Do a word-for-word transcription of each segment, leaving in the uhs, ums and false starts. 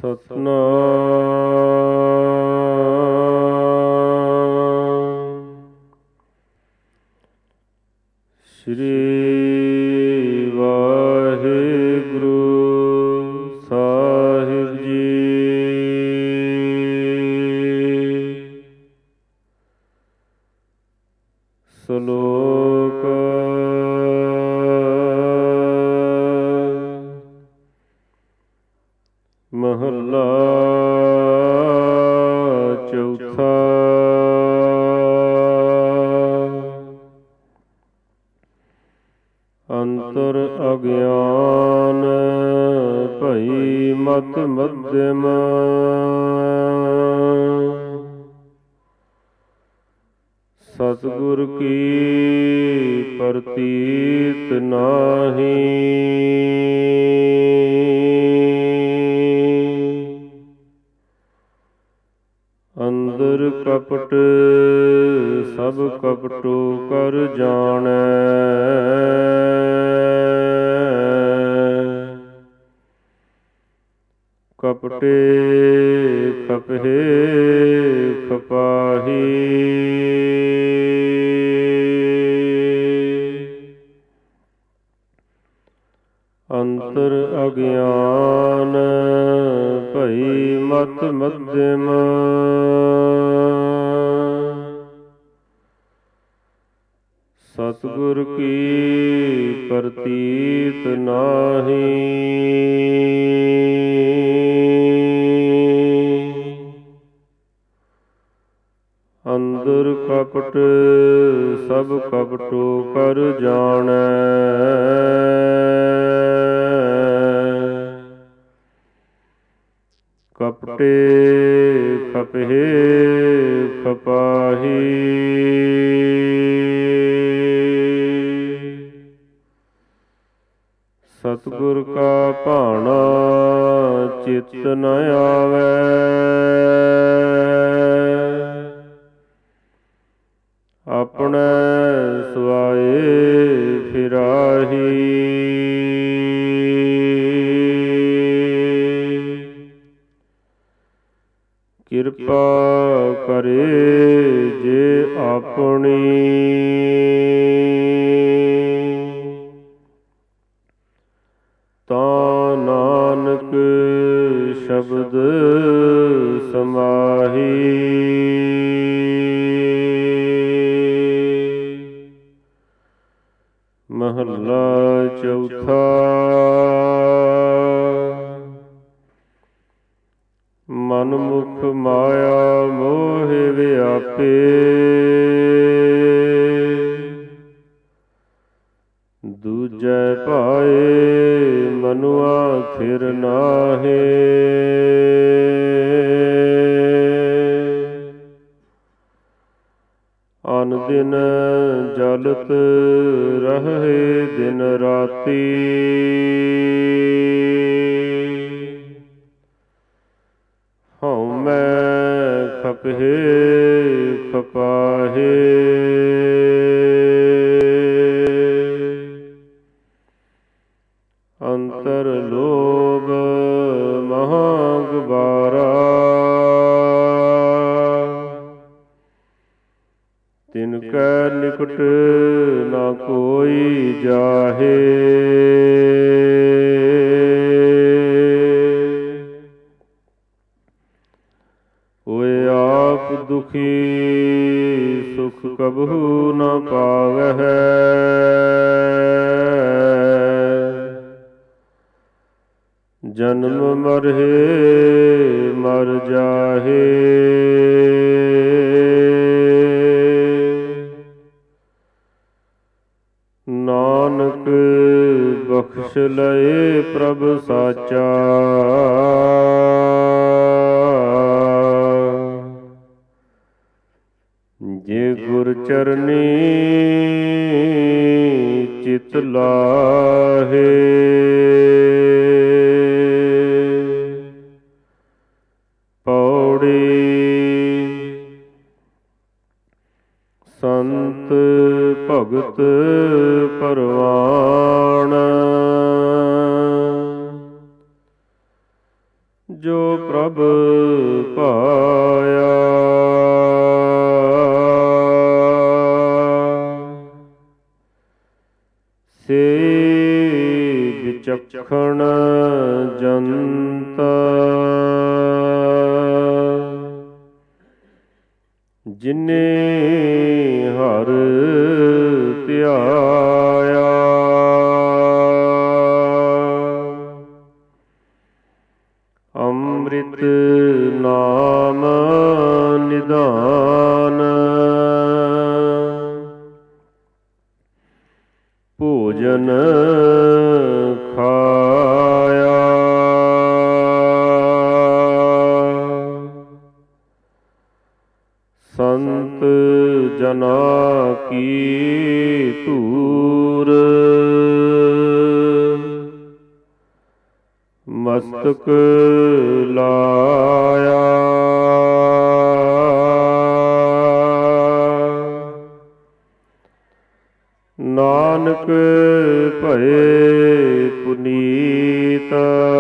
ਸਤਿਨਾਮ ਸ੍ਰੀ ਵਾਹਿਗੁਰੂ ਸਾਹਿਬ ਜੀ। ਸ਼ਲੋਕ ਮਹੱਲਾ ਚੌਥਾ। ਅੰਤਰ ਅਗਿਆਨ ਭਈ ਮਤ ਮਧਿਮ, ਸਤਿਗੁਰ ਕੀ ਪ੍ਰਤੀਤ ਨਾਹੀ। ਅੰਦਰ ਕਪਟ ਸਭ ਕਪਟੋ ਕਰ ਜਾਣੈ, ਕਪਟੇ ਖਪਹਿ ਖਪਾਹੀ। ਅੰਤਰ ਅਗਿਆਨ ਭਈ ਮਤ ਮਧਿਮ, ਸਤਿਗੁਰ ਕੀ ਪ੍ਰਤੀਤ ਨਾਹੀ। ਅੰਦਰ ਕਪਟ ਸਭ ਕਪਟੋ ਕਰ ਜਾਣੈ, ਕਪਟੇ ਖਪਹਿ ਖਪਾਹੀ। ਸਤਿਗੁਰ ਕਾ ਭਾਣਾ ਚਿੱਤ ਨ ਆਵੈ, ਆਪਣੇ ਸੁਆਏ ਫਿਰਾਹੀ। ਕਿਰਪਾ ਕਰੇ ਜੇ ਆਪਣੀ, ਤਾਂ ਨਾਨਕ ਸ਼ਬਦ ਸਮਾਹੀ। ਮਹੱਲਾ ਚੌਥਾ। ਮਨ ਮੁਖ ਮਾਇਆ ਮੋਹ ਵਿਆਪੇ, ਦੂਜੈ ਭਾਏ ਮਨੁਆ ਥਿਰ ਨਾਹੇ। ਅਨ ਦਿਨ ਜਲਤ ਰਹੇ ਦਿਨ ਰਾਤੀ, ਹਉਮੈ ਖਪਹਿ ਖਪਾਹੇ। ਅੰਤਰ ਲੋਭ ਮਹਾ ਗੁਬਾਰਾ, ਤਿਨ ਕੈ ਨਿਕਟ ਨਾ ਕੋਈ ਜਾਹੇ। ਹੋਇ ਆਪ ਦੁਖੀ ਸੁਖ ਕਬਹੂ ਨ ਪਾਵਹਿ, ਜਨਮ ਮਰਹਿ ਮਰ ਜਾਹੇ। ਨਾਨਕ ਬਖਸ਼ ਲਏ ਪ੍ਰਭ ਸਾਚਾ, ਜੇ ਗੁਰ ਚਰਨੀ ਚਿਤ ਲਾਹੇ। ਪੌੜੀ ਸੰਤ ਭਗਤ ਪਰਵਾਣ, ਜੋ ਪ੍ਰਭ ਪਾਇਆ। ਸੇ ਵਿਚਖਣ ਜੰਤ ਜਿਨੇ ਹਰ ਧਿਆਇਆ। ਅੰਮ੍ਰਿਤ ਨਾਮ ਨਿਧਾਨ ਭੋਜਨ ਖਾਇਆ। ਸੰਤ ਜਨਾ ਕੀ ਧੂਰ ਮਸਤਕ ਲਾਇਆ। ਨਾਨਕ ਭਏ ਪੁਨੀਤ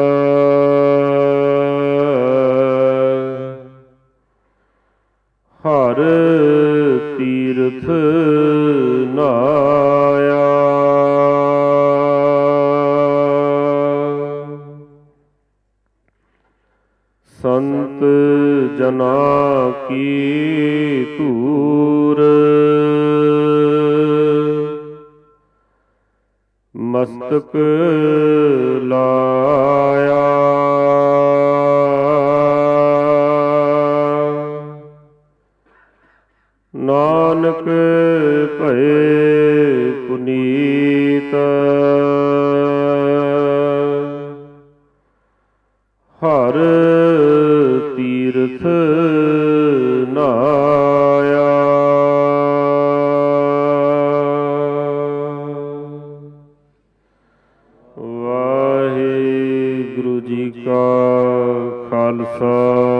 ਹਰ ਤੀਰਥ ਨਾਇਆ। ਸੰਤ ਜਨਾ ਕੀ ਧੂਰ ਮਸਤਕ ਲਾਇਆ। ਨਾਨਕ ਭਏ ਪੁਨੀਤ ਹਰ ਤੀਰਥ ਨਾਇਆ। ਵਾਹਿਗੁਰੂ ਜੀ ਕਾ ਖਾਲਸਾ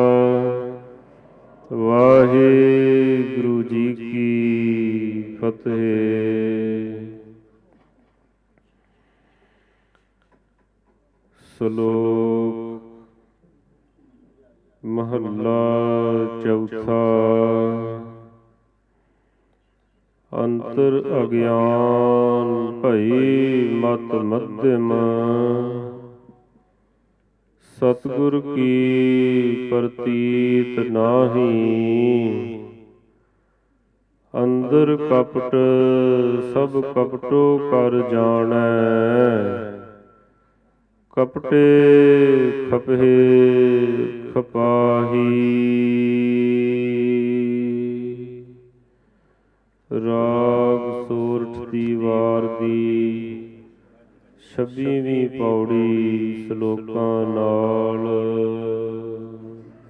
ਵਾਹਿਗੁਰੂ ਜੀ ਕੀ ਫਤਿਹ। ਸ਼ਲੋਕ ਮਹੱਲਾ ਚੌਥਾ। ਅੰਤਰ ਅਗਿਆਨ ਭਈ ਮਤ ਮਧਿਮ ਸਤਿਗੁਰ ਕੀ ਪ੍ਰਤੀਤ ਨਾਹੀ। ਅੰਦਰ ਕਪਟ ਸਭ ਕਪਟੋ ਕਰ ਜਾਣੈ ਕਪਟੇ ਖਪਹਿ ਖਪਾਹੀ। ਰਾਗ ਸੋਰਠ ਦੀ ਵਾਰ ਦੀ ਛੱਬੀਵੀਂ ਪੌੜੀ ਸ਼ਲੋਕਾਂ ਨਾਲ।